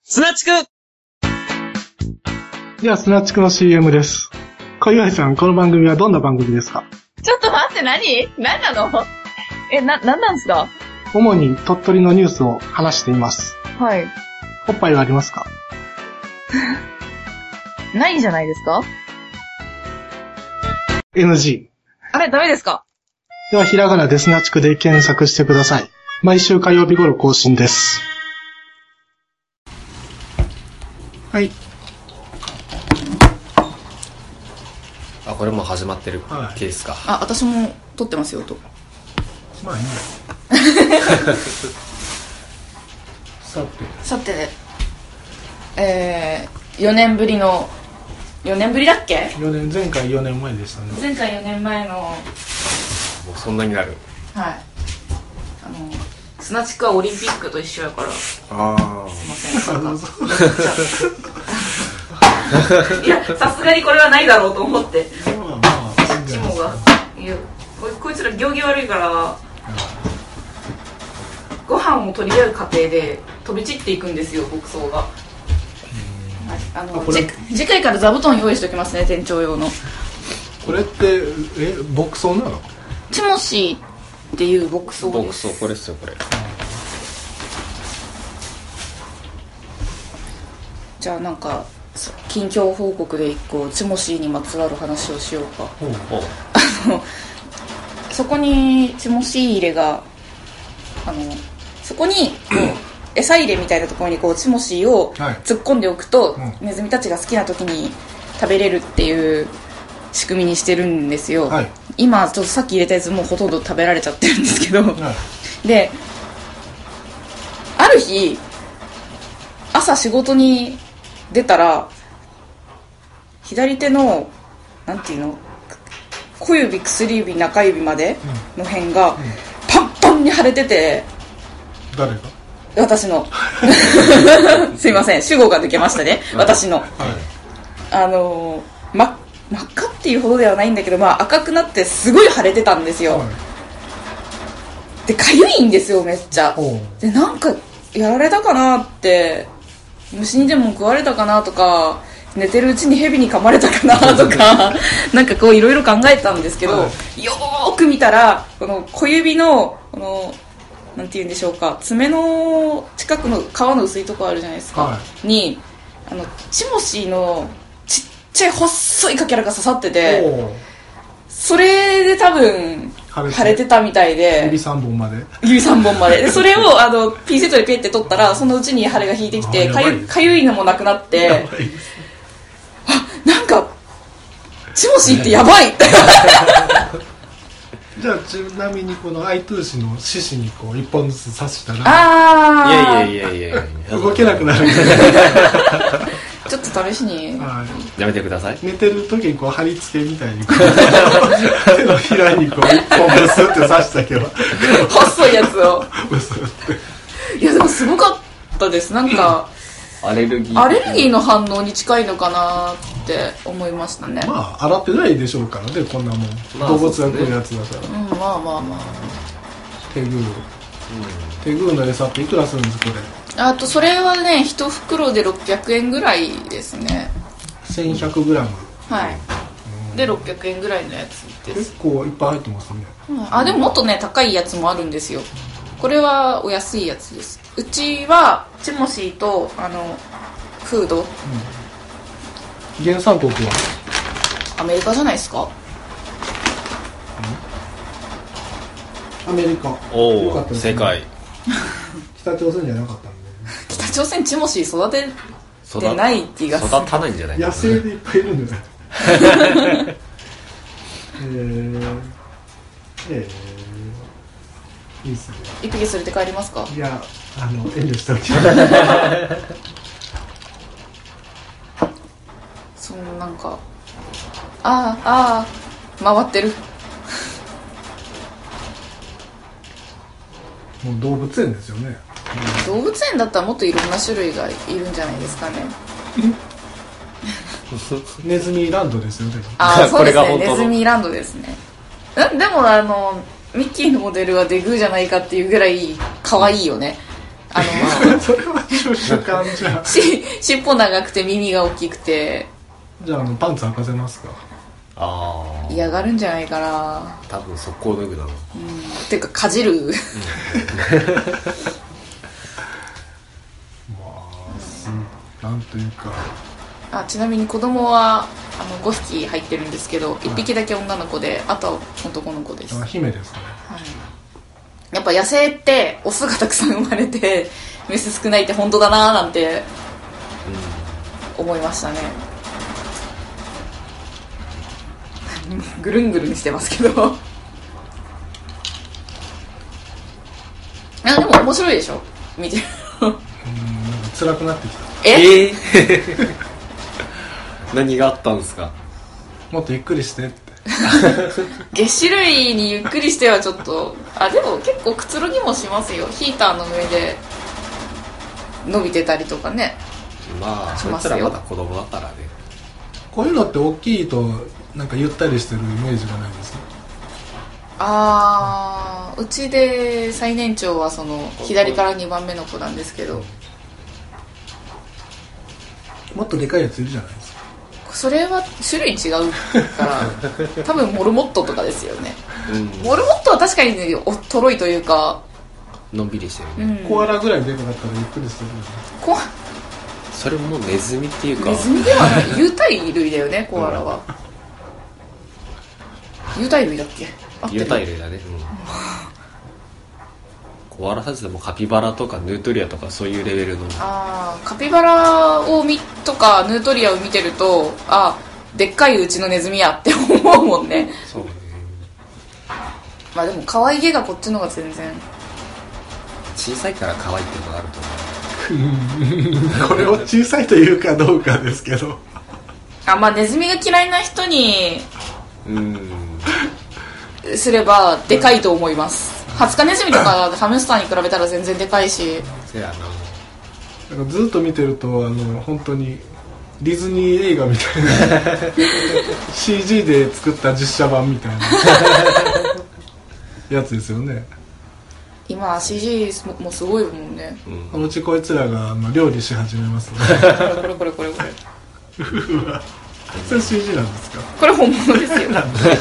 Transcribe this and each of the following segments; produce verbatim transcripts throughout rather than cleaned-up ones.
スナチク。 では、スナチクの シーエム です。小岩井さん、この番組はどんな番組ですか？ ちょっと待って、何？何なの？え、な、なんなんすか？ 主に鳥取のニュースを話しています。 はい。 おっぱいはありますか？ ないじゃないですか？ エヌジー。 あれ、ダメですか？ では、ひらがなでスナチクで検索してください。毎週火曜日頃更新です。はい。 あ、これもう始まってるケースか。 あ、私も撮ってますよ、と。 まあいいや。さて。 さて、えー、よねんぶりの、よねんぶりだっけ？ よねん、前回よねんまえでしたね。 前回よねんまえの、 もうそんなになる。 はい。あの、スナチクはオリンピックと一緒やから。 ああ。 すいません。なんかいや、さすがにこれはないだろうと思って。 まあまあ、 こっちもが。いや、こ、こいつら行儀悪いから、ご飯を取り合う過程で飛び散っていくんですよ、牧草が。あのあじ次回から座布団用意しておきますね、店長用の。 これってえ牧草なの？ チモシーっていう牧草です。 牧草、これっすよ、これ。 じゃあなんか近況報告で一個チモシーにまつわる話をしようか。 ほうほう。 あのそこにチモシー入れがあのそこにこう餌入れみたいなところにこうチモシーを突っ込んでおくと、はい、ネズミたちが好きな時に食べれるっていう仕組みにしてるんですよ、はい、今ちょっとさっき入れたやつもうほとんど食べられちゃってるんですけど、はい、である日朝仕事に出たら左手のなんていうの小指薬指中指までの辺がパンパンに腫れてて、 誰が？ 私のすいません、主語が抜けましたね、私の、はい、あのま真っ赤っていうほどではないんだけど、まあ、赤くなってすごい腫れてたんですよ、はい、でかゆいんですよめっちゃ。でなんかやられたかなって、虫にでも食われたかなとか、寝てるうちに蛇に噛まれたかなとかなんかこういろいろ考えたんですけど、はい、よーく見たらこの小指のこのなんて言うんでしょうか、爪の近くの皮の薄いところあるじゃないですか、はい、にあのチモシーのちっちゃい細いかけらが刺さってて、それで多分腫れてたみたいで、 指さんぼんまで指さんぼんまででそれをあのピンセットでペッて取ったらそのうちに腫れが引いてきて、かゆ、かゆいのもなくなって、あ、なんかチモシーってやばいってじゃあちなみにこのアイトゥーシの獅子にこう一本ずつ刺したら、 あーいやいやいやいやいや動けなくなるちょっと試しに、 はい、やめてください。 寝てる時にこう貼り付けみたいにこう手のひらにこう一本ブスって刺したけど細いやつをブスっていやでもすごかったです。なんかアレルギーアレルギーの反応に近いのかなって思いましたね。 まあ洗ってないでしょうからね、こんなもん、まあ、動物が食うやつだから、 うん、まあまあまあテグー、うん、テグーの餌っていくらするんですこれ？ あとそれはねいち袋でろっぴゃくえんぐらいですね。 せんひゃくグラムはい、うん、でろっぴゃくえんぐらいのやつです。 結構いっぱい入ってますね、 うん、あでももっとね高いやつもあるんですよ。これはお安いやつです。うちはチモシーとあのフード、うん、 原産国はアメリカじゃないですか、 うん、アメリカ。 おお、ね、世界北朝鮮じゃなかったんで、 北朝鮮チモシー育ててない気がする。 育たないんじゃないかな。 野生でいっぱいいるんじゃないえー、えー、いいっすね。 一匹連れて帰りますか？ いや、あの遠慮しておきますそのなんかあーあー回ってるもう動物園ですよね。 動物園だったらもっといろんな種類がいるんじゃないですかねネズミランドですよね。 ああそうですねネズミランドですね。でもあのミッキーのモデルはデグーじゃないかっていうぐらい可愛いよね。 あのそれは主観じゃん。 し尻尾長くて耳が大きくて。 じゃあ、あのパンツ履かせますか？ ああ。 嫌がるんじゃないかな。 多分速攻脱ぐだろう。 うん。ていうかかじる。 まあ、なんというか。 あ、ちなみに子供はあのごひき入ってるんですけど、いっぴきだけ女の子で、あとは男の子です。 あ、姫ですね。 はい。やっぱ野生ってオスがたくさん生まれてメス少ないって本当だなーなんて思いましたね。ぐるんぐるんしてますけどあ、でも面白いでしょ見てるうん、なんか辛くなってきた。 ええー、何があったんですか？ もっとゆっくりしてって。 月種類にゆっくりしてはちょっと、あ、でも結構くつろぎもしますよ。ヒーターの上で伸びてたりとかね。 まあそいつらまだ子供だからね。 こういうのって大きいとなんかゆったりしてるイメージがないですね。 あー、うちで最年長はその左からにばんめの子なんですけど、 もっとでかいやついるじゃないですか。 それは種類違うから多分モルモットとかですよね、うん、モルモットは確かにね、おとろいというかのんびりしてるね、 うん、コアラぐらいでかかったらゆっくりするよね。 コアそれもネズミっていうかネズミではない有袋類だよねコアラは、うん、有袋類だっけ？ 有袋類だね、うん、コアラサイズでもカピバラとかヌートリアとかそういうレベルの。 あー、カピバラを見とかヌートリアを見てると、あ、でっかいうちのネズミやって思うもんね。 そうね。 まあでも可愛げがこっちの方が全然小さいから可愛いっていうのがあると思うこれを小さいというかどうかですけどあ、まあネズミが嫌いな人にうんすればでかいと思います。ハツカネズミとかハムスターに比べたら全然でかいし。 そうやな。 なんかずっと見てるとあの本当にディズニー映画みたいなシージー で作った実写版みたいなやつですよね。 今 シージー もすごいもんね、 うん、そのうちこいつらがあの料理し始めますねこれこれこれこれうわそれ シージー なんですか？ これ本物ですよなんだよ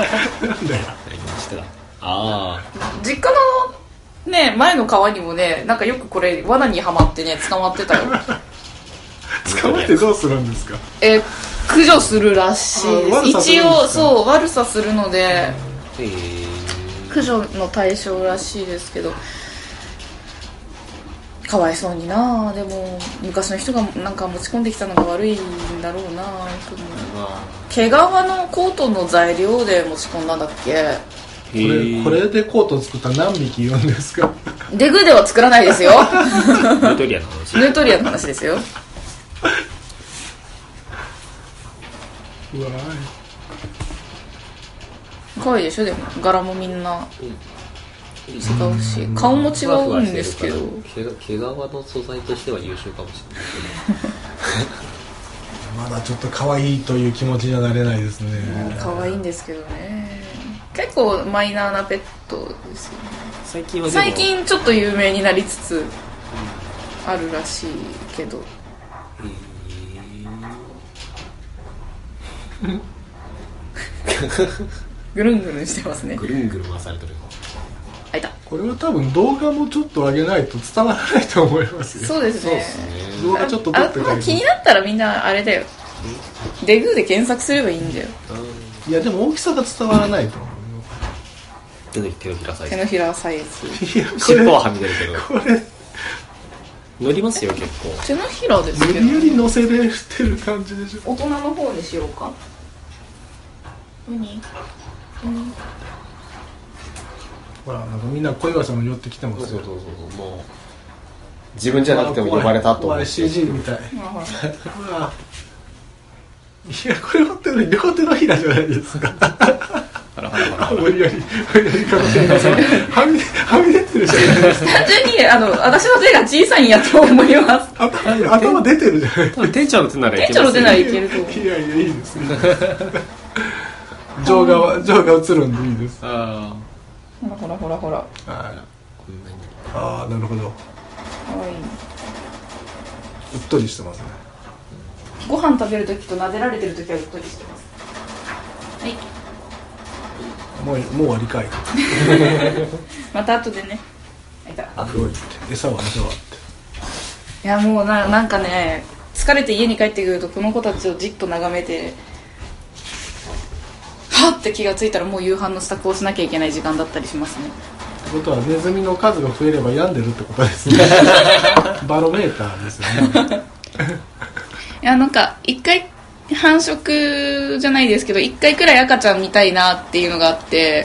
ああ、 実家のね前の川にもね、なんかよくこれ罠にはまってね捕まってたよ捕まってどうするんですか？ え、駆除するらしいです。一応そう悪さするので、 へえ、 駆除の対象らしいですけど、かわいそうにな。でも昔の人がなんか持ち込んできたのが悪いんだろうな。毛皮のコートの材料で持ち込んだんだっけ？ これ, これでコートを作ったら何匹いるんですか？ デグでは作らないですよヌートリアの話ヌートリアの話ですよ。 うわーい、かわいいでしょ。でも柄もみんな違うし、顔も違うんですけど、 毛皮の素材としては優秀かもしれないけどまだちょっと可愛いという気持ちにはなれないですね。 可愛いんですけどね。結構マイナーなペットですよね。 最近はでも最近ちょっと有名になりつつあるらしいけど、ぐるんぐるんしてますね。 ぐるんぐるん回されてる。 あ、いた。 これは多分動画もちょっと上げないと伝わらないと思いますよ。 そうですね。 動画ちょっと撮ってあ、まあ、気になったらみんなあれだよ、デグーで検索すればいいんだよ。 いやでも大きさが伝わらないと思う。 手のひらサイズ。 手のひらサイズ。 尻尾ははみ出るけど。 これ乗りますよ結構。 手のひらですけど。 無理やり乗せれてる感じでしょ。 大人の方にしようか。何？うん。 ほらなんかみんな小岩さんも寄ってきてますよ。 そうそうそうそう、もう自分じゃなくても呼ばれたと思って。 シージー みたい。ほら。いやこれはって両手のひらじゃないですか。 ほらほらほら。 無理やり無理やりかもしれない。はみはみ出てるじゃないですか。 単純にあの私の手が小さいんやと思います。 頭, 頭出てるじゃないですか。 店長の手ならいけます。 店長の手ならいけると思う。 いやいやいいですね。上が上が映るんでいいです。 ああ。ほらほらほらほら。 ああなるほど。 わいい。 うっとりしてますね。 ご飯食べるときと撫でられてるときはうっとりしてます。はい。 もうもう終わりかい。 また後でね。あいた。 あ、すごいって。餌は餌はって。 いやもうな、なんかね、疲れて家に帰ってくるとこの子たちをじっと眺めて、はっって気がついたらもう夕飯の支度をしなきゃいけない時間だったりしますね。 ってことはネズミの数が増えれば病んでるってことですね。バロメーターですよね。 いやなんか一回繁殖じゃないですけど一回くらい赤ちゃん見たいなっていうのがあって、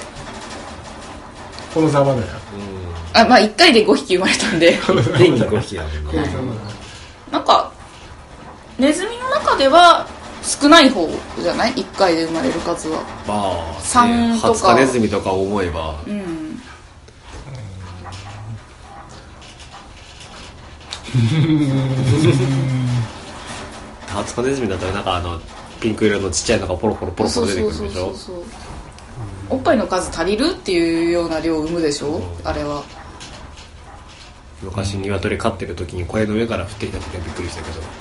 このざまだよ。 あ、まあ一回でごひき生まれたんで年にごひきあるんで、 なんかネズミの中では少ない方じゃない？いっかいで生まれる数は。 まあさんとかはつかネズミとか思えば、 うん、 はつかネズミだったらなんかあのピンク色のちっちゃいのがポロポロポロポロ出てくるでしょ。 そうそうそうそう。おっぱいの数足りるっていうような量を産むでしょ、うん、あれは。 昔鶏飼ってる時に小屋の上から降ってきた時はびっくりしたけど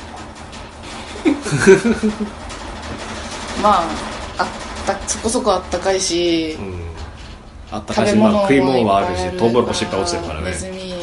まああったそこそこあったかいし、うん、 あったかいし、まあ、食い物はあるしトウモロコシいっぱい落ちてるからね。 ネズミ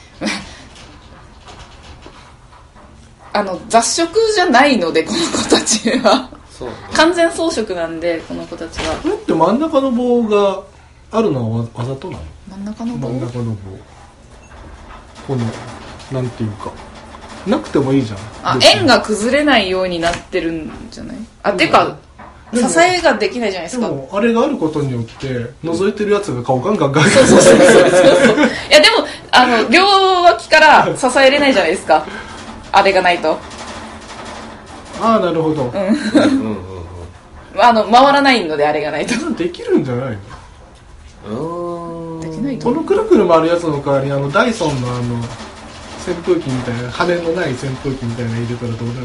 あの雑食じゃないのでこの子たちはそう完全草食なんでこの子たちは。 これって真ん中の棒があるのはわざとなの？ 真ん中の棒、 真ん中の棒このなんていうかなくてもいいじゃん。 あ、円が崩れないようになってるんじゃない？あ、てか支えができないじゃないですか。 でもあれがあることによって覗いてるやつが顔ガンガンガンガンそうそうそうそうそういやでもあの両脇から支えれないじゃないですかあれがないと。 ああなるほど、うん、 あの回らないのであれがないとできるんじゃないの？できないと。 このくるくる回るやつの代わりにあのダイソンのあの扇風機みたいな羽のない扇風機みたいなの入れたらどうな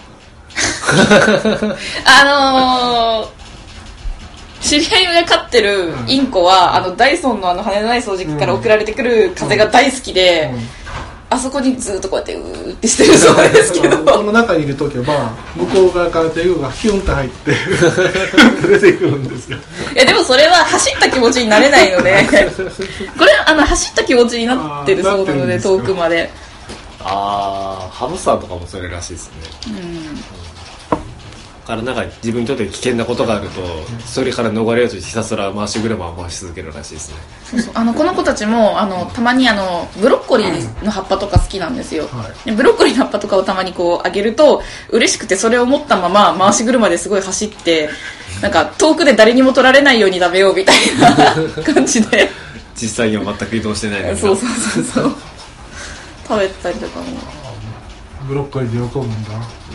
るの？ あのー、知り合いが飼ってるインコは、うん、あのダイソンのあの羽のない掃除機から送られてくる風が大好きで、うんうん、あそこにずっとこうやってうーってしてるそうですけどこの中にいるときは向こう側から手がヒュンと入って出てくるんですよ。 いやでもそれは走った気持ちになれないのでこれあの走った気持ちになってるそうなので遠くまで。 ああハムスターとかもそれらしいですね。うんからなんか自分にとって危険なことがあるとそれから逃れようとひたすら回し車を回し続けるらしいですね。 そうそうあのこの子たちもあのたまにあのブロッコリーの葉っぱとか好きなんですよ、はい、ブロッコリーの葉っぱとかをたまにこうあげると嬉しくてそれを持ったまま回し車ですごい走ってなんか遠くで誰にも取られないように食べようみたいな感じで実際には全く移動してないのにそうそうそうそう食べたりとかもブロッコリーで喜ぶんだ。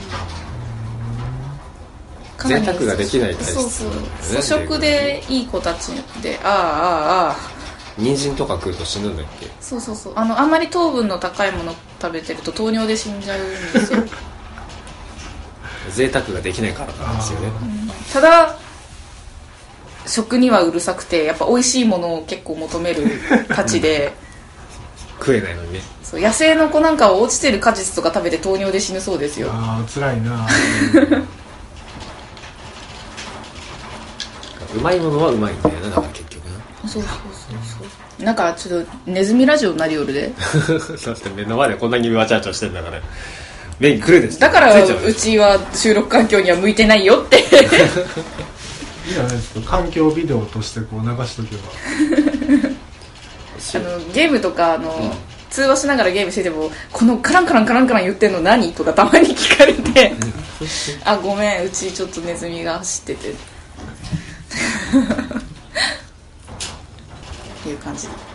贅沢ができない体質、 そうそう粗食でいい子たちでああああああ人参とか食うと死ぬんだっけ？ そうそうそう あのあんまり糖分の高いもの食べてると糖尿で死んじゃうんですよ贅沢ができないからなんですよね、 うん、ただ食にはうるさくてやっぱ美味しいものを結構求めるたちで食えないのにね。 そう野生の子なんかは落ちてる果実とか食べて糖尿で死ぬそうですよ。 ああ辛いなうまいものはうまいんだよなだから結局な。 そうそうそうそうなんかちょっとネズミラジオになりよるでだって目の前でこんなにわちゃわちゃしてんだから目にくるです。 だからうちは収録環境には向いてないよっていいじゃないですか環境ビデオとしてこう流しとけばあのゲームとかあの、うん、通話しながらゲームしててもこのカランカランカランカラン言ってんの何とかたまに聞かれてあごめんうちちょっとネズミが走っててっていう感じ、うん、めっ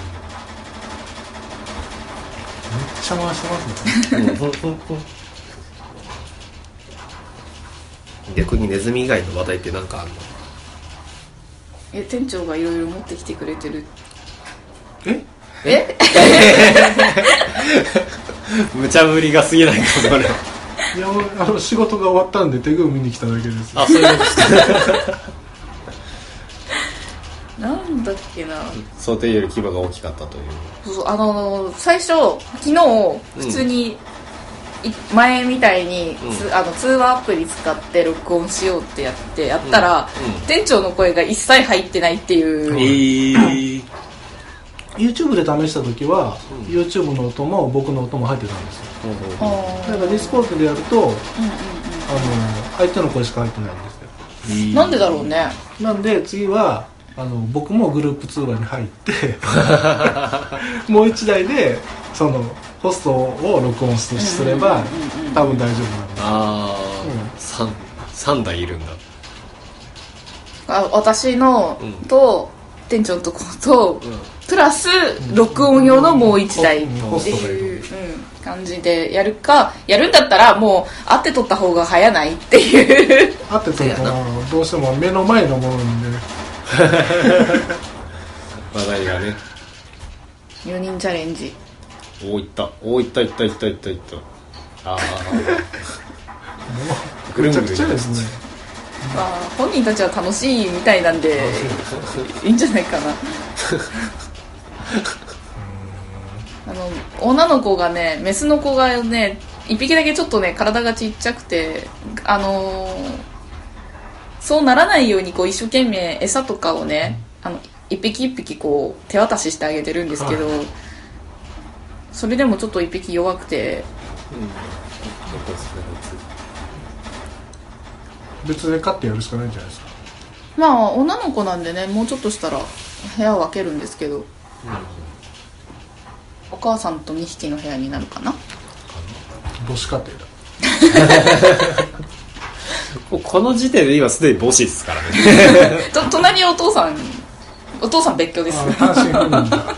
ちゃ回してますね逆にネズミ以外の話題って何かあるの？ え店長がいろいろ持ってきてくれてる。 ええ無茶ぶりが過ぎないかこれ。 いやあの仕事が終わったんで手具を見に来ただけです。 あそういうことですかなんだっけな、 想定より規模が大きかったという。 そうそう、あのー、最初昨日普通に、うん、前みたいに、うん、あの通話アプリ使って録音しようってやってやったら、うんうん、店長の声が一切入ってないっていう、 えー、YouTube で試した時は、うん、YouTube の音も僕の音も入ってたんですよ、うん、だからディスコードでやると、うんうんうん、あの相手の声しか入ってないんですよ、 えー、なんでだろうね。 なんで次はあの僕もグループ通話に入ってもう一台でそのホストを録音すれば多分大丈夫なんで。 ああ、うん、3, 3台いるんだ。 あ、私のと、うん、店長のとこと、うん、プラス録音用のもう一台っていう、うん、感じでやるか、やるんだったらもう会って撮った方が早ないっていう会って撮るとどうしても目の前のものにね話題がね。 よにんチャレンジ。 おー、いったおー、いったいったいったいったいった。ああぐるぐるぐるですね。 まあ本人たちは楽しいみたいなんでいいんじゃないかなあの女の子がね、メスの子がね一匹だけちょっとね体がちっちゃくて、あのー、そうならないようにこう一生懸命餌とかをね、あの一匹一匹こう手渡ししてあげてるんですけど、はい、それでもちょっと一匹弱くて、 うん、別で飼ってやるしかないんじゃないですか。 まあ女の子なんでね、もうちょっとしたら部屋を分けるんですけど、うん、お母さんとにひきの部屋になるかな。 母子家庭だこの時点で今すでに母子ですからねと隣にお父さん、お父さん別居です。 単身赴任だ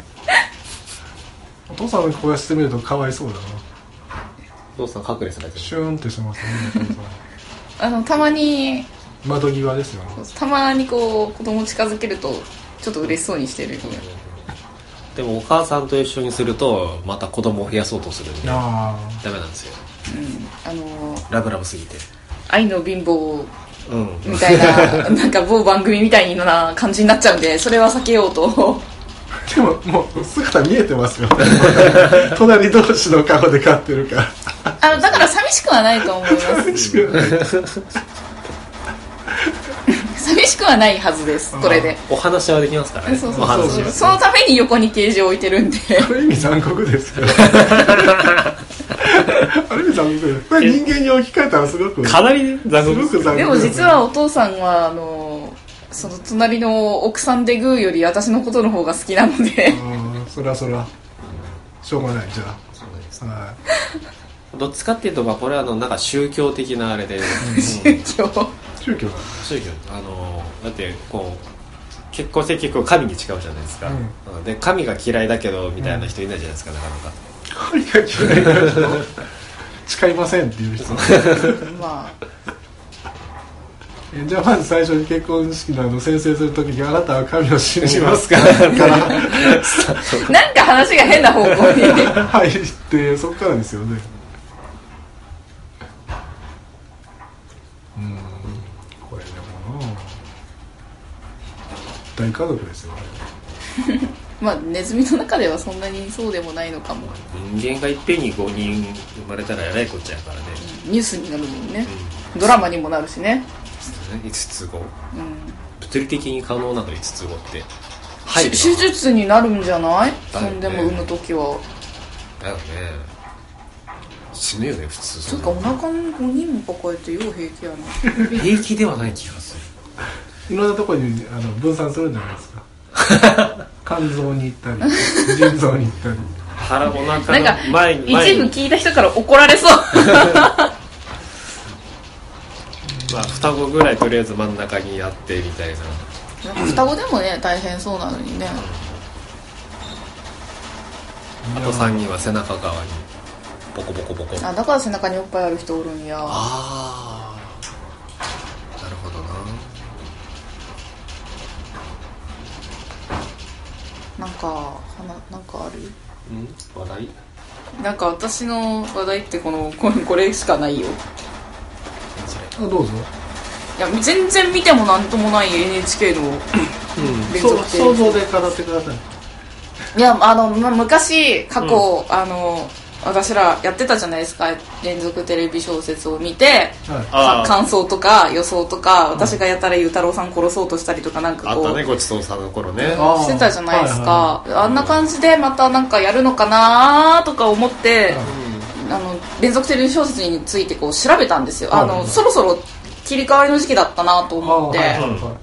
お父さんの声してみるとかわいそうだな。 お父さん隠れされてる。 シューンってしますねあのたまに窓際ですよね。 たまにこう子供近づけるとちょっと嬉しそうにしてる、うん、 でもお母さんと一緒にするとまた子供を増やそうとするんでダメなんですよ、 うん、あのー、 ラブラブすぎて愛の貧乏みたいな、うん、なんか某番組みたいな感じになっちゃうんで、それは避けようとでももう姿見えてますよ隣同士の顔で飼ってるからあのだから寂しくはないと思います寂しくはない寂しくはないはずです。これでお話はできますからね。 そうそうそうそう、そのために横にケージを置いてるんである意味残酷ですよある意味残酷です。これ人間に置き換えたらすごくかなり残酷です。 でも実はお父さんはあのその隣の奥さんでグーより私のことの方が好きなのであそれはそれはしょうがない。じゃあそうです、 はい、どっちかっていうと、まあ、これはあのなんか宗教的なあれで、 宗教宗教宗教あのだってこう結婚して結構神に誓うじゃないですか、うん、で神が嫌いだけどみたいな人いないじゃないですか、うん、なかなか神が嫌いな人誓いませんっていう人まあじゃあまず最初に結婚式のあの宣誓するときにあなたは神を信じますかからなんか話が変な方向に入ってそこからですよね。うんこれでもな大家族ですよねまあネズミの中ではそんなにそうでもないのかも。 人間がいっぺんにごにん生まれたらやらいこっちゃやからね、 うん、ニュースになるもんね、うん、ドラマにもなるしね。 いつつ子、うん、 物理的に可能なのいつつ子って、 はい、手術になるんじゃない？そんでも産むときはだよね。死ぬよね普通。 そうか、お腹にごにんも抱えてよう平気やな平気ではない気がする。いろんなところにあの分散するんじゃないですか肝臓に行ったり腎臓に行ったり腹お腹の前に一部聞いた人から怒られそうまあ、双子ぐらいとりあえず真ん中にあってみたいな。 双子でもね大変そうなのにね。 あとさんにんは背中側にボコボコボコ。 あだから背中におっぱいある人おるんや。 ああなるほどな。なんかなんかある？ ん話題？ なんか私の話題ってこのこれしかないよ。 あどうぞ。 いや全然見てもなんともない エヌエイチケー のうん、連続テレビ想像で語ってください。 いやあの昔過去、うん、あの私らやってたじゃないですか、連続テレビ小説を見て、はい、感想とか予想とか、私がやったらゆうたろうさん殺そうとしたりとかなんかこうあったね、ごちそうさんの頃ねしてたじゃないですか、はいはい、あんな感じでまたなんかやるのかなとか思って、うん、あの連続テレビ小説についてこう調べたんですよ、はい、あのそろそろ切り替わりの時期だったなと思って、はいはいはい、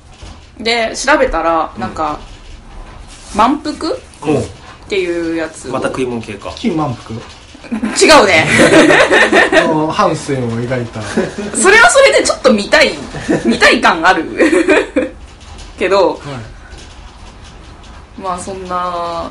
で調べたらなんか、うん、満腹、うん、っていうやつまた食い物系か金満腹違うね半生を描いたそれはそれでちょっと見たい見たい感あるけど、はい、まあそんな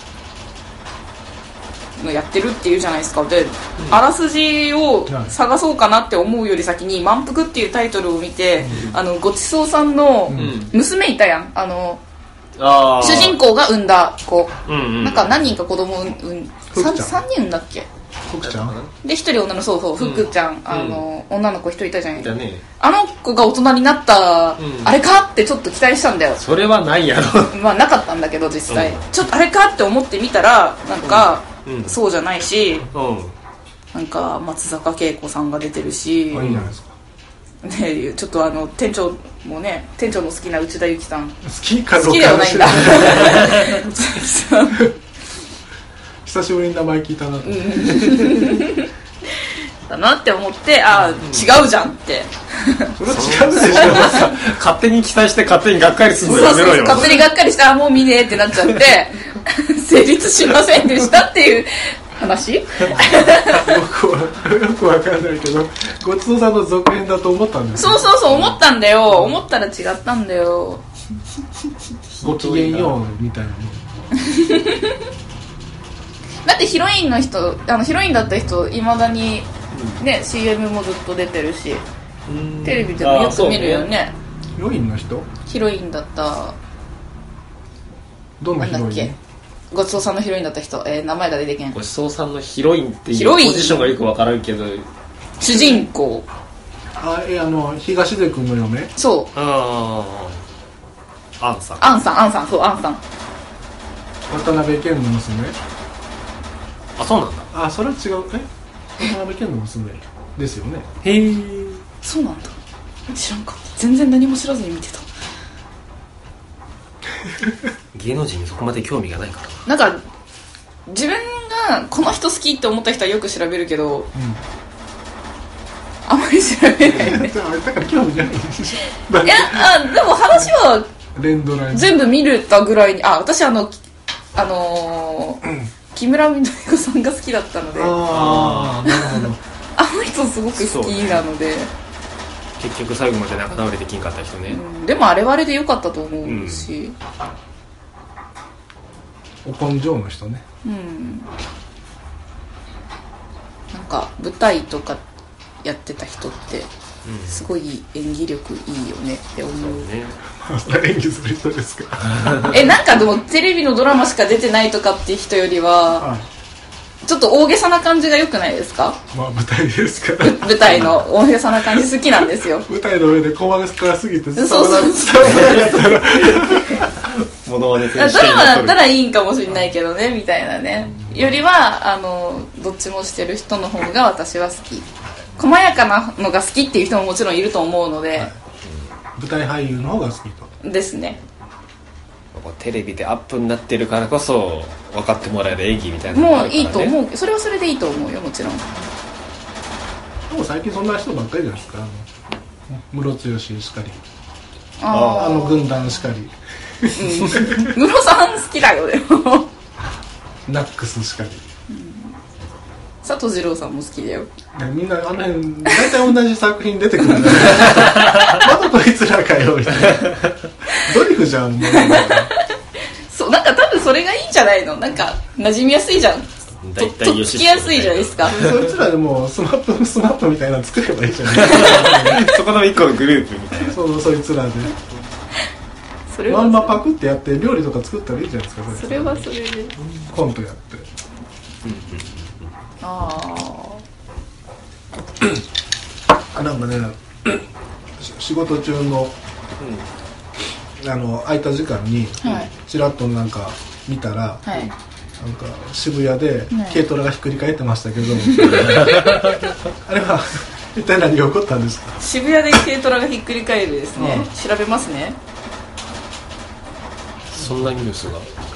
のやってるっていうじゃないですか。で、うん、あらすじを探そうかなって思うより先に満腹っていうタイトルを見て、うん、あのごちそうさんの娘いたやん、あのあ主人公が産んだ子、うんうん、なんか何人か子供を産ん 3, 3人産んだっけ、 福ちゃんでひとり女のそうそう福ちゃん、うん、あの、うん、女の子ひとりいたじゃない、ね、あの子が大人になった、うん、あれかってちょっと期待したんだよ。 それはないやろまあなかったんだけど実際、うん、ちょっとあれかって思ってみたらなんか、うん、そうじゃないし、うん、なんか松坂慶子さんが出てるし、 いいじゃないですかね、ちょっとあの店長もね、店長の好きな内田有紀さん好きかどうか好きではないんだ久しぶりに名前聞いたなとだなって思って、ああ、うん、違うじゃんってそれは違うでしょ勝手に期待して勝手にがっかりするのやめろよ。そうそう勝手にがっかりしてあもう見ねえってなっちゃって成立しませんでしたっていう話よくよくわかんないけどごちそうさんの続編だと思ったんですよ。そうそうそう思ったんだよ、思ったら違ったんだよごきげんようみたいなだってヒロインの人あのヒロインだった人いまだにね、うん、シーエム もずっと出てるしテレビでもよく見るよ ね, ねヒロインの人ヒロインだったどんなヒロインなんだっけごちそうさんのヒロインだった人、えー、名前が出てけん。 ごちそうさんのヒロインっていうポジションがよくわからんけど主人公あえあの東出君の嫁そうああアンさんアンさんアンさんそうアンさん渡辺謙の娘あそうなんだあそれは違うえ渡辺謙の娘ですよねへえそうなんだ知らんか全然何も知らずに見てた芸能人にそこまで興味がないからなんか自分がこの人好きって思った人はよく調べるけど、うん、あんまり調べないよねだから興味ないいやあでも話は連ドラ全部見れたぐらいにあ私あのあのーうん、木村みどり子さんが好きだったのでああなるほどあの人すごく好きなので、ね、 結局最後まで仲直りできんかった人ね、 うん、でもあれはあれで良かったと思うし、 うん、お根性の人ねうんなんか舞台とかやってた人ってすごい演技力いいよねって思う、うん、ね演技する人ですかえなんかでもテレビのドラマしか出てないとかっていう人よりは、はい、ちょっと大げさな感じが良くないですか。 まあ舞台ですから舞台の大げさな感じ好きなんですよ舞台の上で細かすぎて伝わらないドラマだったらいいんかもしれないけどねみたいなねよりはあのどっちもしてる人の方が私は好き細やかなのが好きっていう人ももちろんいると思うので、はい、 舞台俳優の方が好きとですね。 テレビでアップになってるからこそ分かってもらえる演技みたいなのがあるから、ね、 もういいと思うそれはそれでいいと思うよもちろん。 でも最近そんな人ばっかりじゃないですか。ムロツヨシしかり あ, あの軍団しかりムロさん好きだよでもナックスしかり佐藤二朗さんも好きだよ。 みんなあの辺大体同じ作品出てくるんだよまだこいつらかよみたいなドリフじゃんもうそうなんか多分それがいいんじゃないのなんか馴染みやすいじゃんとっつきやすいじゃないですかそいつらでもスマップスマップみたいなの作ればいいじゃないそこの一個のグループみたいなそうそいつらでそれはまんまパクってやって料理とか作ったらいいじゃないですか。 それはそれでコントやって、うんうん、 ああなんかね仕事中のあの空いた時間にはいちらっとなんか見たら、 はいなんか渋谷で軽トラがひっくり返ってましたけど、あれは一体何が起こったんですか？ 渋谷で軽トラがひっくり返るですね、 うん調べますね。 そんなニュースが。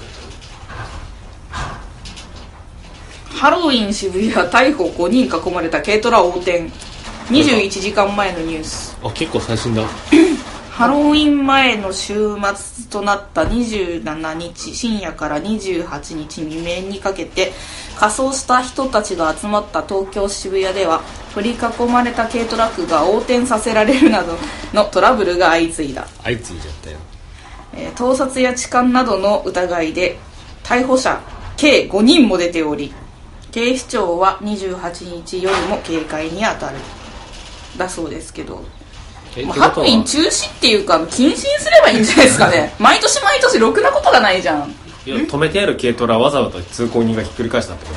ハロウィン渋谷逮捕ごにん囲まれた軽トラ横転。にじゅういちじかんまえのニュース。 あ、結構最新だ。 ハロウィン前の週末となったにじゅうしちにち深夜からにじゅうはちにち未明にかけて仮装した人たちが集まった東京渋谷では、取り囲まれた軽トラックが横転させられるなどのトラブルが相次いだ。 相次いじゃったよ。 えー盗撮や痴漢などの疑いで逮捕者計ごにんも出ており、警視庁はにじゅうはちにち夜も警戒に当たるだそうですけど、 えまあ、ハロウィン中止っていうか禁止にすればいいんじゃないですかね。毎年毎年ろくなことがないじゃん。 いや、止めてある軽トラわざわざ通行人がひっくり返したってこと？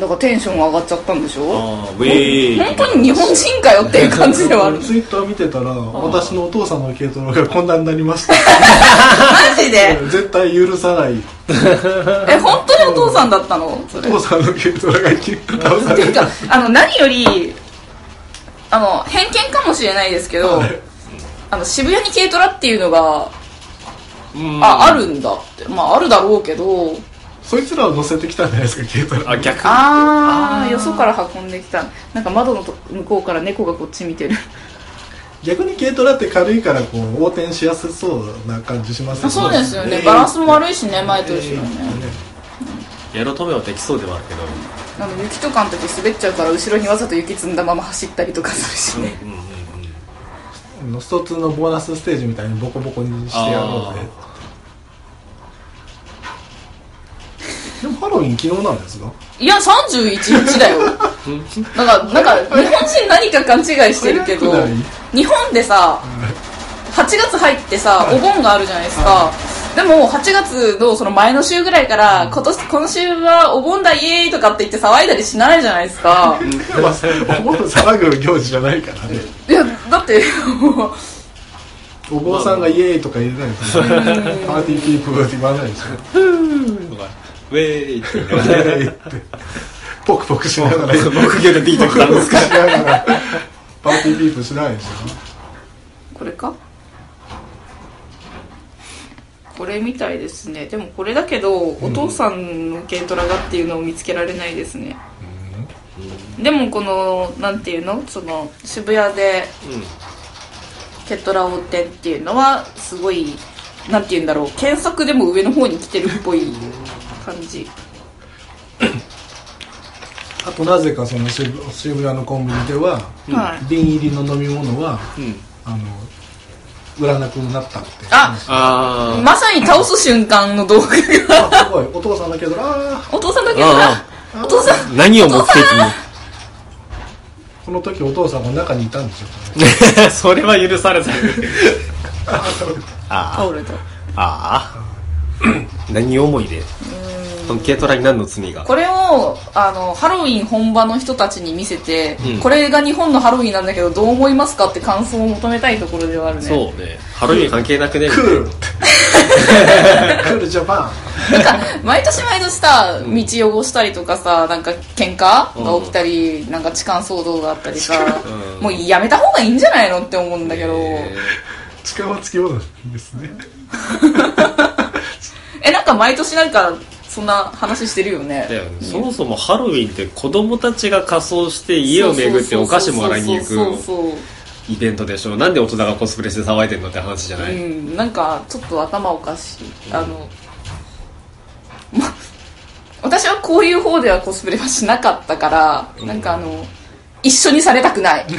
だからテンションが上がっちゃったんでしょ。 ああ、ウェーイ。 本当に日本人かよっていう感じではある。 ツイッター見てたら、私のお父さんの軽トラがこんなになりました。 マジで絶対許さない。 え、本当にお父さんだったのそれ。 お父さんの軽トラが一気に倒される。 っていうか、あの何よりあの偏見かもしれないですけど、 はいあの渋谷に軽トラっていうのがうんああるんだって、まああるだろうけど、 そいつらを乗せてきたんじゃないですか、軽トラ。 あ、逆に。 ああよそから運んできた。なんか窓のと向こうから猫がこっち見てる。 逆に軽トラって軽いからこう横転しやすそうな感じしますあ、そうですよね。バランスも悪いしね、前と後ろね。 やろうとめはできそうではあるけど。 なんか雪とかの時滑っちゃうから後ろにわざと雪積んだまま走ったりとかするしね。 うんうんうん。 ストツーのボーナスステージみたいにボコボコにしてやろうぜ。でもハロウィン昨日なんですか？ いやさんじゅういちにちだよ。なんかなんか日本人何か勘違いしてるけど、 早くない？ 日本でさはちがつ入ってさお盆があるじゃないですか。でもはちがつのその前の週ぐらいから今年今週はお盆だイエーイとかって言って騒いだりしないじゃないですか。 まあ、お盆騒ぐ行事じゃないからね。 いやだってお坊さんがイエーイとか言えないですよね。パーティーピープルって言わないですよ。 ウェーイってイエーイってポクポクしながら僕ゲルビート来たんですか？ しながらパーティーピープルしないですよ。 これかこれみたいですね。でもこれだけど、お父さんの軽トラがっていうのを見つけられないですね。うん、でもこのなんていうのその渋谷で軽トラ横転っていうのはすごいなんていうんだろう、検索でも上の方に来てるっぽい感じ。 あとなぜかその 渋, 渋谷のコンビニでは、 はい、 瓶入りの飲み物は、 うん、 あの売らなくなったって。 ああまさに倒す瞬間の動画があすごいお父さんだけどあお父さんだけどあお父さん何を目的にこの時お父さんが中にいたんでしょうかね。 それは許された。あ倒れた。 ああ何思いでこの軽トラに何の罪が。 これをあのハロウィン本場の人たちに見せて、うん、これが日本のハロウィンなんだけどどう思いますかって感想を求めたいところではあるね。 そうね、ハロウィン関係なくね。 クールクールジャパン。なんか毎年毎年さ道汚したりとかさ、なんか喧嘩が起きたり、うん、なんか痴漢騒動があったりさ、うん、もうやめた方がいいんじゃないのって思うんだけど。 痴漢はつきものですね。 え、なんか毎年なんかそんな話してるよね。 だよね。そもそもハロウィンって子供たちが仮装して家を巡ってお菓子もらいに行くイベントでしょ。なんで大人がコスプレして騒いでんのって話じゃない？ うん、なんかちょっと頭おかしい。あの、ま、私はこういう方ではコスプレはしなかったから、うん、なんかあの一緒にされたくない。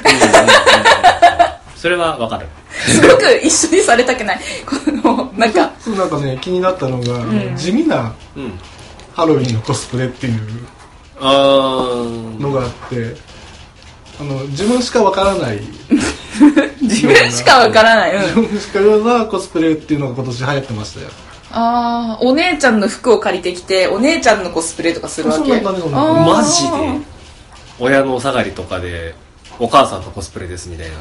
それはわかる。 すごく一緒にされたくない。このなんかそうなんかね気になったのが、うん、地味なハロウィンのコスプレっていうのがあって、あの自分しかわからない自分しかわからない、うん、 自分しかようなコスプレっていうのが今年流行ってましたよ。 ああ、お姉ちゃんの服を借りてきてお姉ちゃんのコスプレとかするわけ。 そうなんだね。 マジで親のお下がりとかでお母さんのコスプレですみたいな。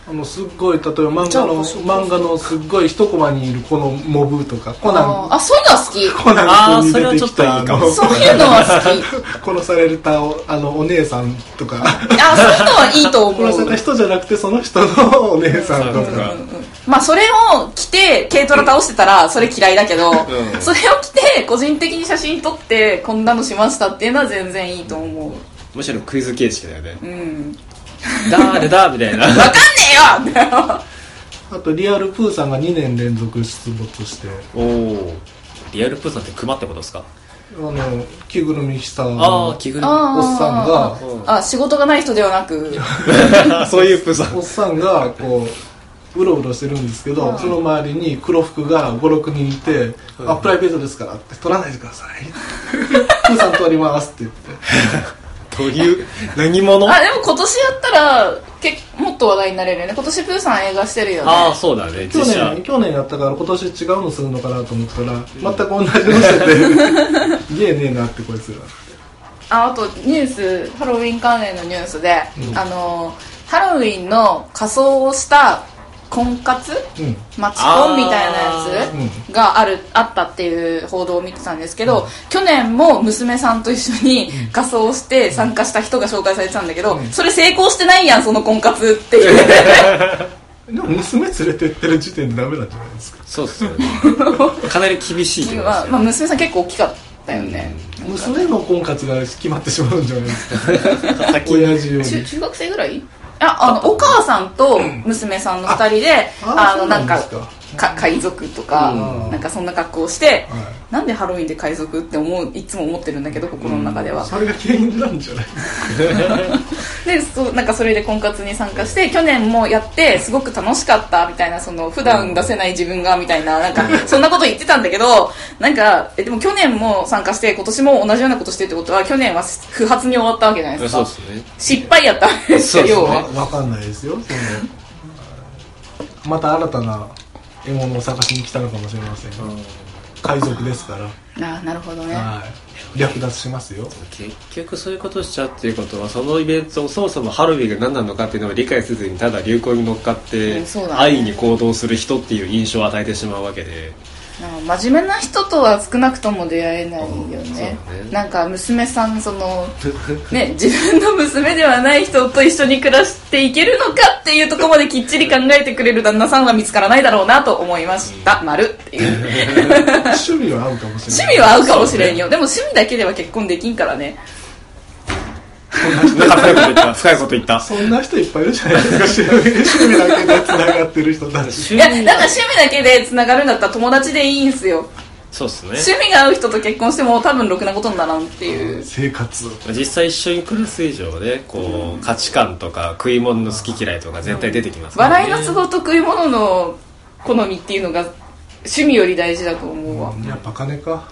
あのすっごい例えば漫画の漫画のすっごい一コマにいるこのモブとかコナンあそういうのは好きコナン君に出てきたあのそういうのは好き殺されたあのお姉さんとかあそういうのはいいと思う殺された人じゃなくてその人のお姉さんとか、うんうんうん、 まあそれを着て軽トラ倒してたらそれ嫌いだけど、うん、それを着て個人的に写真撮ってこんなのしましたっていうのは全然いいと思う。 むしろクイズ形式だよね。 うん誰だみたいな分かんねえよあとリアルプーさんがにねん連続出没しておおリアルプーさんってクマってことですか。 あの着ぐるみしたああ着ぐるみおっさんがあ仕事がない人ではなくそういうプーさんおっさんがこううろうろしてるんですけど、うん、その周りに黒服がごろくにんいて、うん、あプライベートですからって取らないでくださいプーさん取りますって言ってという何者あでも今年やったらけもっと話題になれるよね。今年プーさん映画してるよね。 ああそうだね去年去年やったから今年違うのするのかなと思ったら、うん、全く同じのしててゲーねえなってこいつらああとニュースハロウィン関連のニュースで、うん、あのハロウィンの仮装をした婚活、うん、マチコンみたいなやつがある、あったっていう報道を見てたんですけど、うん、去年も娘さんと一緒に仮装して参加した人が紹介されてたんだけど、うん、それ成功してないやんその婚活っていうでも娘連れてってる時点でダメなんじゃないですか。 そうっすよねかなり厳しいけど、 まあまあ、娘さん結構大きかったよね、 うん、娘の婚活が決まってしまうんじゃないですか親父より中, 中学生ぐらいああのお母さんと娘さんのふたりであのなんかか海賊とか、うん、なんかそんな格好をして、はい、なんでハロウィンで海賊って思ういつも思ってるんだけど心の中では、うん、 それが原因なんじゃないでそなんかそれで婚活に参加して去年もやってすごく楽しかったみたいなその普段出せない自分がみたいななんかそんなこと言ってたんだけどなんかえでも去年も参加して今年も同じようなことしてってことは去年は不発に終わったわけじゃないですか。 そうですね、 失敗やったわけですよ。要は分かんないですよそのまた新たな獲物を探しに来たのかもしれませんが、うん、海賊ですからああなるほどね、 はい、略奪しますよ。 結局そういうことをしちゃうっていうことはそのイベントをそもそもハロウィンが何なのかっていうのを理解せずにただ流行に乗っかって、うんそうだね、安易に行動する人っていう印象を与えてしまうわけで真面目な人とは少なくとも出会えないよね、うん、なんか娘さんその、ね、自分の娘ではない人と一緒に暮らしていけるのかっていうところまできっちり考えてくれる旦那さんは見つからないだろうなと思いました、うん、丸っていう趣味は合うかもしれない。 趣味は合うかもしれんよ、ね、でも趣味だけでは結婚できんからね。 なんか深いこと言った深いこと言ったそんな人いっぱいいるじゃないですか趣味だけでつながってる人たち。 いやなんか趣味だけでつながるんだったら友達でいいんすよ。 そうっすね。 趣味が合う人と結婚しても多分ろくなことにならんっていう、 うん、生活実際一緒に暮らす以上でこう、うん、価値観とか食い物の好き嫌いとか絶対出てきますからね、 うん、笑いのツボと食い物の好みっていうのが趣味より大事だと思うわ、 うん、やっぱ金か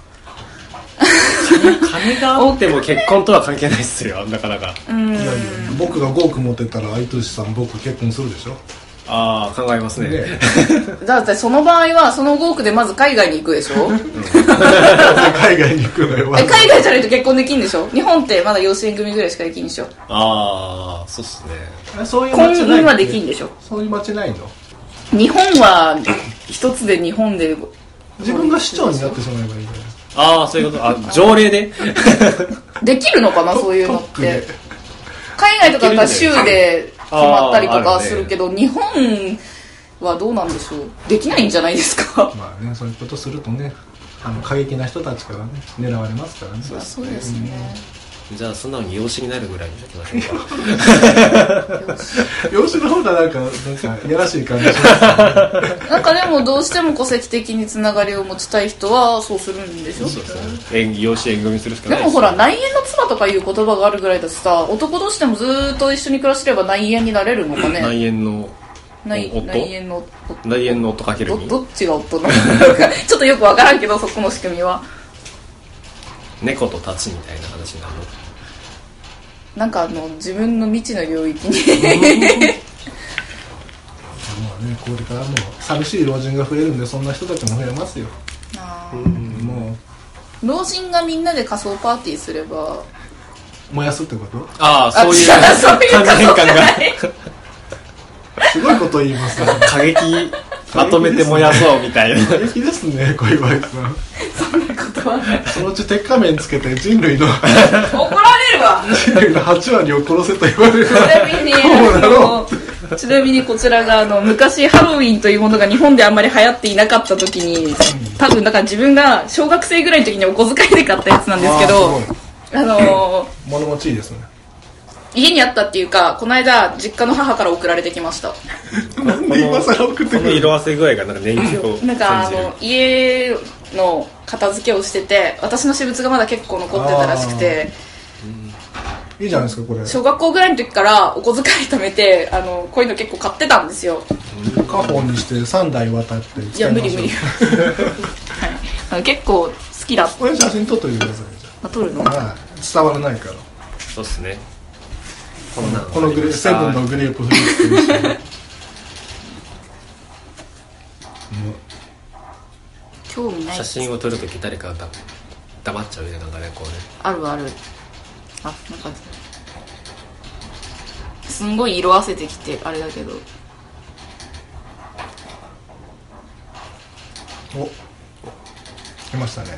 金があっても結婚とは関係ないっすよなかなか。 うんいやいや僕がごおく持ってたら相藤さん僕結婚するでしょ。 ああ考えますね。ねだってその場合はそのごおくでまず海外に行くでしょ、うん、 海外に行くのよ、ま、 え海外じゃないと結婚できんでしょ。日本ってまだ養子縁組ぐらいしかできんでしょ。 ああそうっすね。 そういう街ない婚姻はできんでしょ。 そういう街ないの。 日本は一つで日本で自分が市長になってしまえばいいんじゃないですか。 ああそういうこと。あ条例でできるのかなそういうのって。海外とかだったら州で決まったりとかするけど、ね、日本はどうなんでしょう。できないんじゃないですか。 まあねそういうことするとねあの過激な人たちからね狙われますからね。 そうそうですね、 うん、じゃあ素直に養子になるぐらいにしときましょうか養子の方がなんかなんかやらしい感じしますねなんかでもどうしても戸籍的につながりを持ちたい人はそうするんでしょ。 そうですね。養子縁組するしかないでもほら内縁の妻とかいう言葉があるぐらいだとさ男同士でもずっと一緒に暮らしてれば内縁になれるのかね。 内縁の内, 内縁の内縁の夫かけるにど, どっちが夫なのちょっとよくわからんけどそこの仕組みは猫と立ちみたいな話になるの。 なんかあの自分の未知の領域にまあねこれからも寂しい老人が増えるんでそんな人たちも増えますよ。 あ、うん、もう老人がみんなで仮装パーティーすれば燃やすってこと。 ああそういうそういう仮装じゃないすごいこと言いますね。 過激まとめて燃やそうみたいな。 過激ですね、小岩井さん。 そんなことはない。 そのうち鉄仮面つけて人類の怒られるわ。 人類のはちわりを殺せと言われる。 ちなみにあのちなみにこちらがあの昔ハロウィンというものが日本であんまり流行っていなかった時に、多分だから自分が小学生ぐらいの時にお小遣いで買ったやつなんですけど、あ, あの物持ちいいですね。 家にあったっていうか、この間実家の母から送られてきました。 なんで今更送ってくるの？ この色あせ具合がなんか年季をなんかあの家の片付けをしてて、私の私物がまだ結構残ってたらしくて、 いいじゃないですかこれ。 小学校ぐらいの時からお小遣い貯めて、あのこういうの結構買ってたんですよ。 家宝にしてさんだい渡っていや無理無理はい、結構好きだ。 これ写真撮っといてください。じゃあ撮るの？ あ、伝わらないから。 そうですね。こんなこのグレセブンのグレープフルーツと一緒に興味ない。 写真を撮るとき誰かが黙っちゃうよね、なんかね、こうね。 あるある。あ、なんかすんごい色あせてきてあれだけど。 お、来ましたね。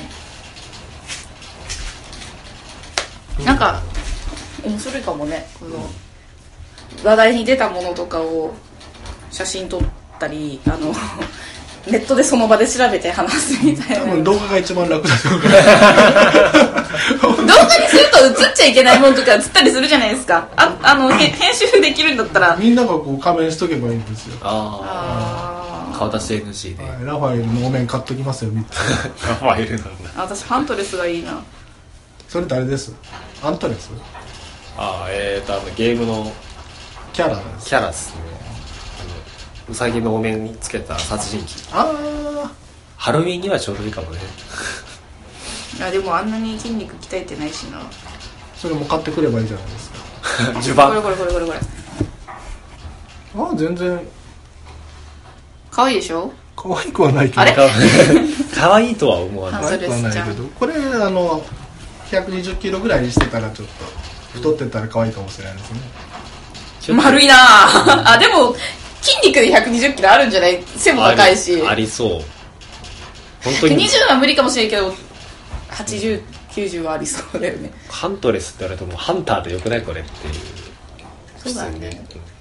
はい。なんか面白いかもね、この話題に出たものとかを写真撮ったり、あのネットでその場で調べて話すみたいな。 多分動画が一番楽だと思う。 動画にすると映っちゃいけないものとか映ったりするじゃないですか。あ、あの編集できるんだったらみんながこう仮面しとけばいいんですよ。 ああ、顔出し エヌジー で、 はい、ラファエルのお面買っときますよみっつ。 ラファエルなんだ。 あ、私ハントレスがいいな。 それ誰です？アントレス？ ああ、えーとあのゲームのキャラなんです。 キャラですね。あのウサギのお面につけた殺人鬼。 ああ、 ハロウィンにはちょうどいいかもね。 いやでもあんなに筋肉鍛えてないしな。 それも買ってくればいいじゃないですか。 序これ盤これこれこれこれ。 ああ、全然可愛いでしょ？ 可愛くはないけど。 あれ可愛いとは思わない。 可愛くはないけど、これあのひゃくにじゅっキロぐらいにしてたらちょっと太ってたら可愛いかもしれないですね。 丸いなあ。あ、でも筋肉でひゃくにじゅっキロあるんじゃない？背も高いし。 あり、ありそう。本当にひゃくにじゅうは無理かもしれないけど、はちじゅう、きゅうじゅうはありそうだよね。 ハントレスって言われてもハンターでよくないこれっていう。 そうだね。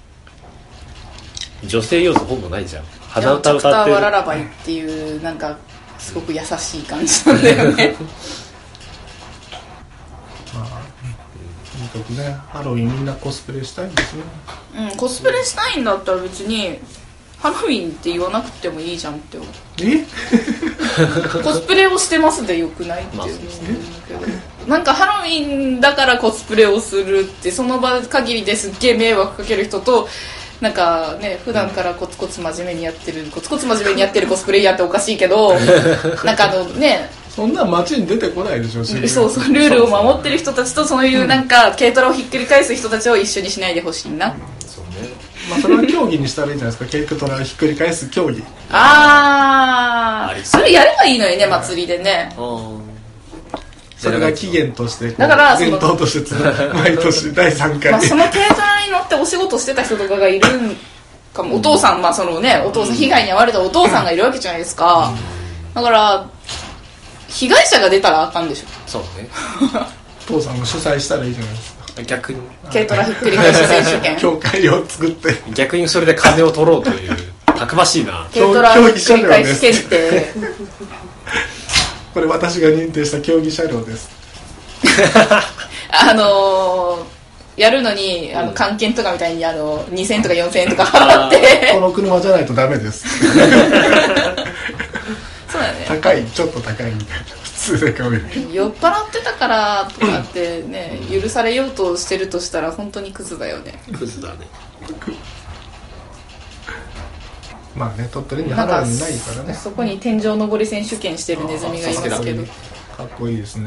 女性要素ほぼないじゃん。 鼻歌歌ってる。 チャクターワララバイっていうなんかすごく優しい感じなんだよね。 まあ、とにかくね、ハロウィンみんなコスプレしたいんですね。 うん、コスプレしたいんだったら別にハロウィンって言わなくてもいいじゃんって思う。 えコスプレをしてますでよくないって思うんだけど、なんかハロウィンだからコスプレをするってその場限りですっげえ迷惑かける人と、なんかね普段からコツコツ真面目にやってるコツコツ真面目にやってるコスプレイヤーっておかしいけどなんかあのね、 そんな街に出てこないでしょ。 そうそう、ルールを守ってる人たちとそういうなんか軽トラをひっくり返す人たちを一緒にしないでほしいな。 そうね。 まあそれは競技にしたらいいんじゃないですか。軽トラをひっくり返す競技。 あー、 ありそうそれやればいいのにね、祭りでね。 それが起源としてこうだからその伝統として続く毎年だいさんかい、 まあ、その軽トラに乗ってお仕事してた人とかがいるんかも。お父さん、まあそのね、お父さん被害に遭われたお父さんがいるわけじゃないですか。だから被害者が出たらあかんでしょ。 そうね。 父さんも主催したらいいじゃないですか。 逆に軽トラひっくり返し選手権。 協会を作って逆にそれで金を取ろうというたくましいな。 軽トラひっくり返し検定。 これ私が認定した競技車両です。 あのー、やるのにあの関係とかみたいにあのにせんえんとかよんせんえんとか払ってこの車じゃないとダメですそうだね、 高い、ちょっと高いみたいな、普通で買うより酔っ払ってたからとかってね許されようとしてるとしたら本当にクズだよね。 クズだね。 まあね、鳥取にハロウィンないからね。 そこに天井登り選手権してるネズミがいますけど、 かっこいいですね。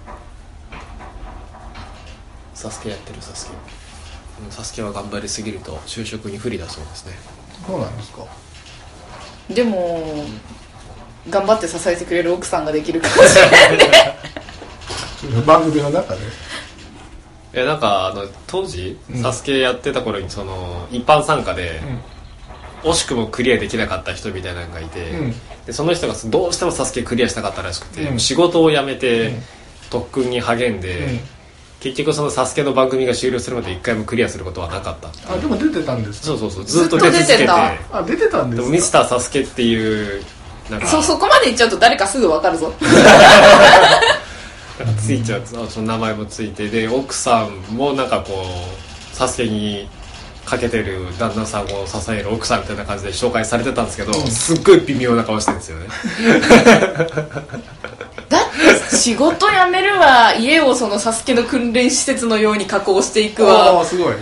サスケやってるサスケ。サスケは頑張りすぎると就職に不利だそうですね。 そうなんですか。 でも頑張って支えてくれる奥さんができるかもしれないね。 番組の中でえなんかあの当時、うん、サスケやってた頃にその一般参加で、うん、惜しくもクリアできなかった人みたいなのがいて、うん、でその人がどうしてもサスケクリアしたかったらしくて、うん、仕事を辞めて、うん、特訓に励んで、うん、結局そのサスケの番組が終了するまで一回もクリアすることはなかった。 あでも出てたんですか。 そうそうそうずっと出続けてあ出てたんですか。 でもミスターサスケっていうなんかそ, そこまで言っちゃうと誰かすぐ分かるぞなんかついちゃう、その名前もついてで奥さんもなんかこうサスケにかけてる旦那さんを支える奥さんみたいな感じで紹介されてたんですけど、うん、すっごい微妙な顔してるんですよねだって仕事辞めるわ家をそのサスケの訓練施設のように加工していくわあすごい、うん、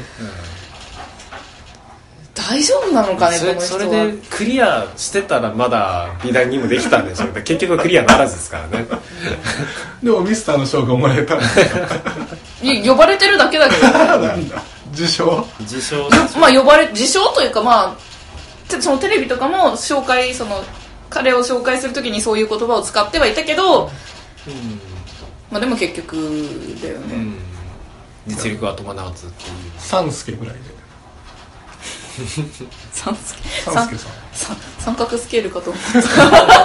大丈夫なのかねそれ、この人は。それでクリアしてたらまだ美談にもできたんでしょうけど結局クリアならずですからねでもミスターの賞がもらえたんですか呼ばれてるだけだけどなんだ受賞受賞まあ呼ばれ受賞というかまあそのテレビとかも紹介その彼を紹介するときにそういう言葉を使ってはいたけど、うん、まあでも結局だよね、うん、 実力は伴わずっていうサンスケぐらいでサンスケサンスケさん三角スケールかと思った確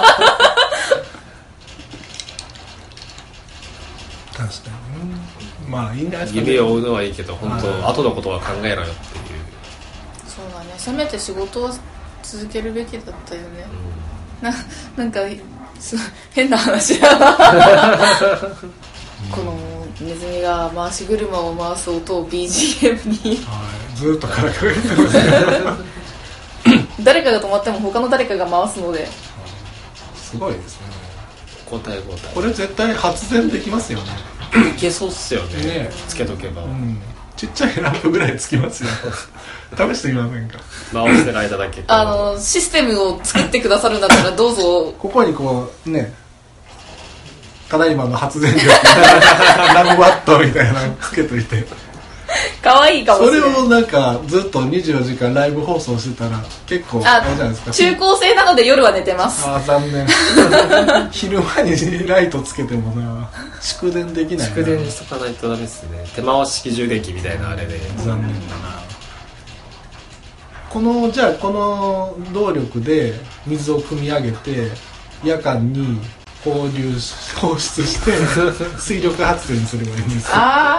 かにまあいいんじゃないですか、ね、 夢を追うのはいいけど本当後のことは考えろよっていう。 そうだねせめて仕事を続けるべきだったよね、うん、な, なんか変な話だなこのネズミが回し車を回す音を ビージーエム に、 はい、ずっとからかけてますね誰かが止まっても他の誰かが回すので、 すごいですね。 交代交代これ絶対発電できますよね。 いけそうっすよ ね, ねつけとけば、うん、 ちっちゃいランプぐらいつきますよ試してみませんか。 回してる間だけあのシステムを作ってくださるんだったらどうぞここにこうねただいまの発電力何ワットみたいなのつけといて可愛いかもしれない。 それをなんかずっとにじゅうよじかんライブ放送してたら結構あれじゃないですか。 中高生なので夜は寝てます。 あ残念昼間にライトつけてもな蓄電できないな。 蓄電しとかないとダメですね。手回し式充電器みたいなあれで残念だな。このじゃあこの動力で水を汲み上げて夜間に放流放出して水力発電すればいいんですよ。 ああ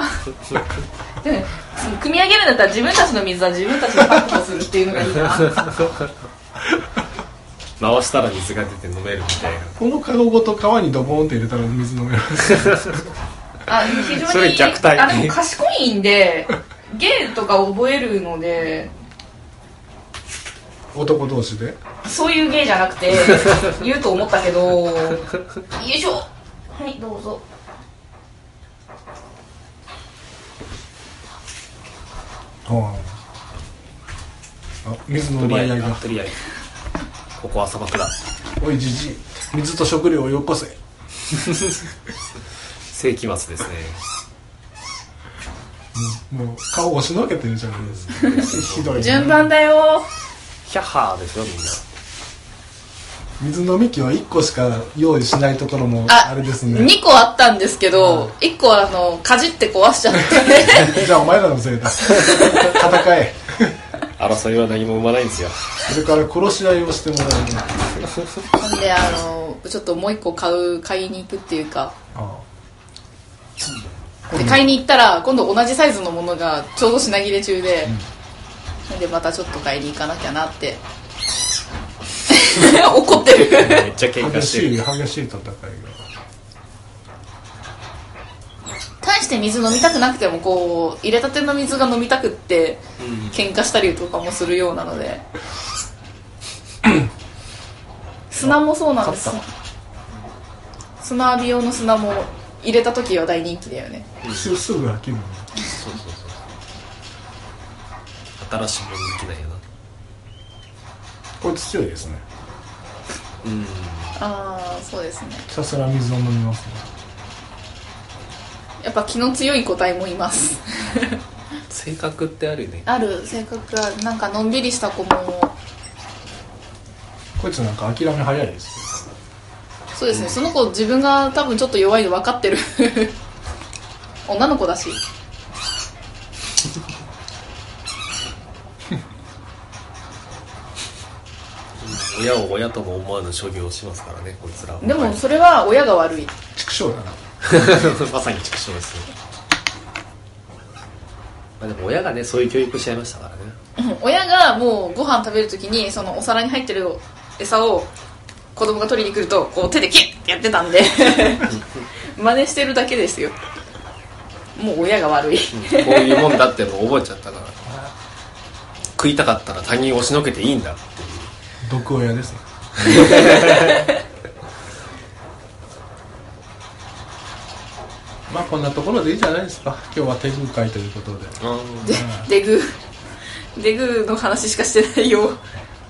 汲み上げるんだったら自分たちの水は自分たちで確保するっていうのがいいな回したら水が出て飲めるみたいな。 このカゴごと川にドボンって入れたら水飲めるあ非常にそれ虐待。 あでも賢いんで芸とか覚えるので男同士でそういう芸じゃなくて言うと思ったけどよいしょはいどうぞ。 はあ、あ水の奪い合いがとりあえずここは砂漠だ。 おいじじい水と食料をよこせ世紀末ですね。 もう顔押しのけてるじゃないですかひどい順番だよヒャッハーですよみんな。 水飲み器はいっこしか用意しないところもあれですね。 にこあったんですけど、いっこはあのかじって壊しちゃってじゃあお前らのせいだ戦え争いは何も生まないんですよ。 それから殺し合いをしてもらうなんであのちょっともういっこ買う買いに行くっていうかああで買いに行ったら今度同じサイズのものがちょうど品切れ中で、うん、でまたちょっと買いに行かなきゃなって怒ってるめっちゃ喧嘩してる。 激しい激しい戦いが。 大して水飲みたくなくてもこう入れたての水が飲みたくって喧嘩したりとかもするようなので、うん、砂もそうなんです。砂浴び用の砂も入れた時は大人気だよね。 すぐすぐ飽きるの。 そうそうそう。新しいものできないよな。 こいつ強いですね。 うん、ああそうですね。 ひたすら水を飲みますね。 やっぱ気の強い個体もいます性格ってあるね。 ある性格はなんかのんびりした子も。 こいつなんか諦め早いですよ。 そうですね、うん、その子自分が多分ちょっと弱いの分かってる女の子だし親を親とも思わぬ所業をしますからね、こいつらは。 でもそれは親が悪い。 畜生だな。 まさに畜生ですね。まあでも親がね、そういう教育しちゃいましたからね。 親がもうご飯食べるときにそのお皿に入ってる餌を子供が取りに来るとこう手でキュッってやってたんで真似してるだけですよ。もう親が悪い。 こういうもんだってもう覚えちゃったから。食いたかったら他人を押しのけていいんだっていう。 毒親ですね。まあこんなところでいいじゃないですか。今日は手具会ということで。 で、デグデグの話しかしてないよ。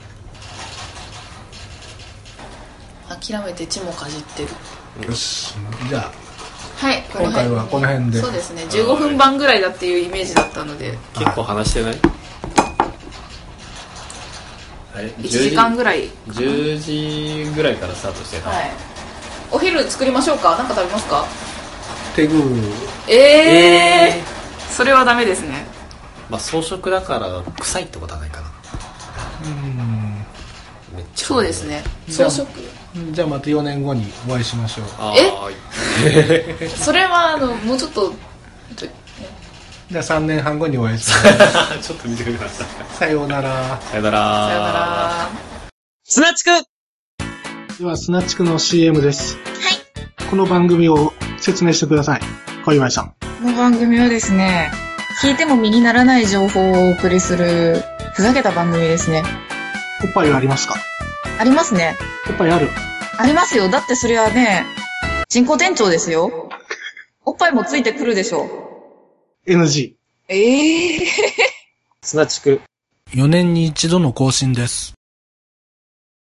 諦めて血もかじってる。 よし、じゃあはい、 今回はこの辺で。 そうですね、じゅうごふんばんぐらいだっていうイメージだったので。 結構話してない？ いちじかんぐらい。 じゅうじぐらいからスタートしてた。 はい。お昼作りましょうか。なんか食べますか？ 手具。 ええー、それはダメですね。 まあ草食だから臭いってことはないかな。 うん。 めっちゃ。 そうですね。草食。 じゃあまたよねんごにお会いしましょう。 え？それはあのもうちょっと。 じゃあさんねんはんごにお会いしましょう。ちょっと見てください。 さようなら。 さようなら。 さようなら。 スナチク。 ではスナチクの シーエム です。 はい。 この番組を説明してください。小岩井さん。 この番組はですね、聞いても身にならない情報をお送りするふざけた番組ですね。 おっぱいありますか？ ありますね。 おっぱいある？ ありますよ。だってそれはね、人工店長ですよ。おっぱいもついてくるでしょ。 エヌジー。 ええー。 スナチク。 よねんに一度の更新です。